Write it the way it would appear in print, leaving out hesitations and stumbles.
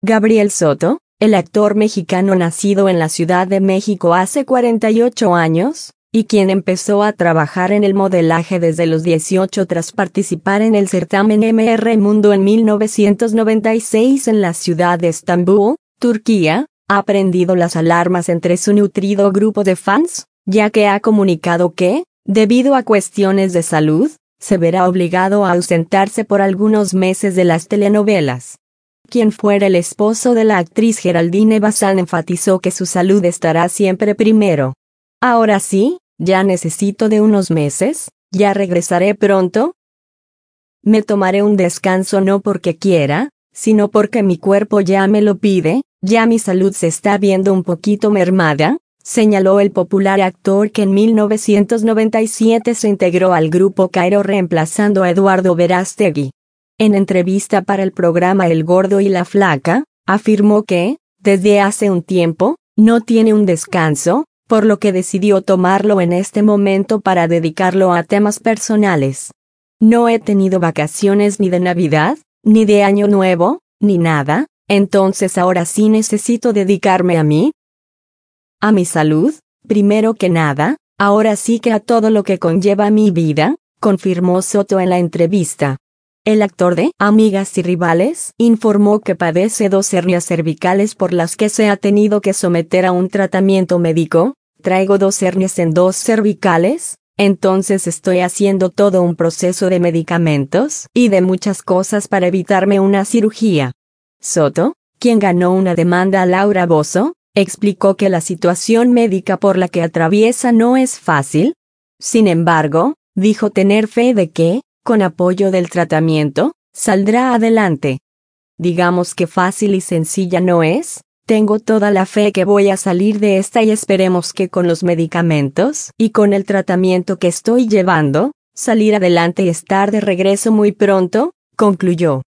Gabriel Soto, el actor mexicano nacido en la Ciudad de México hace 48 años, y quien empezó a trabajar en el modelaje desde los 18 tras participar en el certamen MR Mundo en 1996 en la ciudad de Estambul, Turquía, ha prendido las alarmas entre su nutrido grupo de fans, ya que ha comunicado que, debido a cuestiones de salud, se verá obligado a ausentarse por algunos meses de las telenovelas. Quien fuera el esposo de la actriz Geraldine Bazán enfatizó que su salud estará siempre primero. Ahora sí, ya necesito de unos meses, ya regresaré pronto. Me tomaré un descanso no porque quiera, sino porque mi cuerpo ya me lo pide, ya mi salud se está viendo un poquito mermada, señaló el popular actor que en 1997 se integró al grupo Cairo reemplazando a Eduardo Verástegui. En entrevista para el programa El Gordo y la Flaca, afirmó que, desde hace un tiempo, no tiene un descanso, por lo que decidió tomarlo en este momento para dedicarlo a temas personales. No he tenido vacaciones ni de Navidad, ni de Año Nuevo, ni nada, entonces ahora sí necesito dedicarme a mí. A mi salud, primero que nada, ahora sí que a todo lo que conlleva mi vida, confirmó Soto en la entrevista. El actor de Amigas y Rivales informó que padece 2 hernias cervicales por las que se ha tenido que someter a un tratamiento médico. Traigo 2 hernias en 2 cervicales, entonces estoy haciendo todo un proceso de medicamentos y de muchas cosas para evitarme una cirugía. Soto, quien ganó una demanda a Laura Bozzo, explicó que la situación médica por la que atraviesa no es fácil. Sin embargo, dijo tener fe de que, con apoyo del tratamiento, saldrá adelante. Digamos que fácil y sencilla no es, tengo toda la fe que voy a salir de esta y esperemos que con los medicamentos y con el tratamiento que estoy llevando, salir adelante y estar de regreso muy pronto, concluyó.